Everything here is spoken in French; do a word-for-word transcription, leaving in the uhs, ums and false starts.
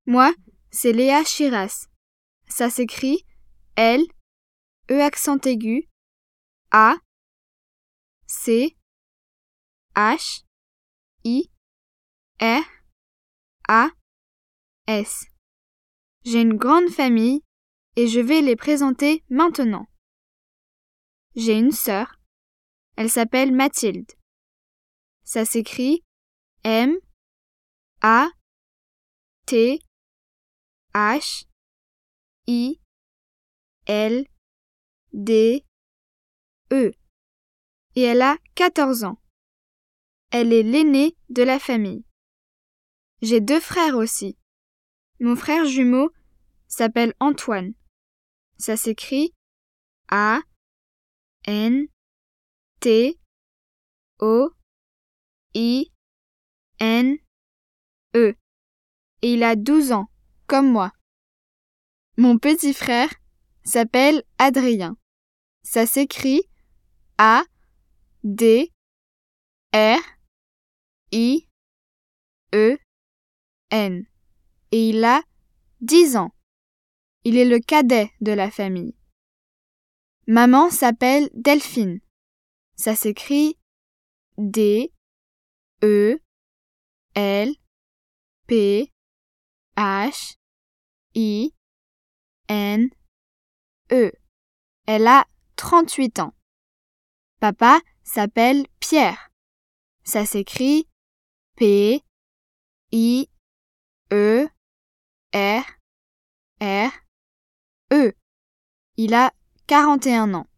Moi, c'est Léa Chiras. Ça s'écrit L, E accent aigu, A, C, H, I, R, A, S. J'ai une grande famille et je vais les présenter maintenant. J'ai une sœur. Elle s'appelle Mathilde. Ça s'écrit M, A, T, H, I, L, D, E. Et elle a quatorze ans. Elle est l'aînée de la famille. J'ai deux frères aussi. Mon frère jumeau s'appelle Antoine. Ça s'écrit A, N, T, O, I, N, E. Et il a douze ans, comme moi. Mon petit frère s'appelle Adrien. Ça s'écrit A, D, R, I, E, N. Et il a dix ans. Il est le cadet de la famille. Maman s'appelle Delphine. Ça s'écrit D, E, L, P, H, I, N, E. Elle a trente-huit ans. Papa s'appelle Pierre. Ça s'écrit P, I, E, R, R, E. Il a quarante et un ans.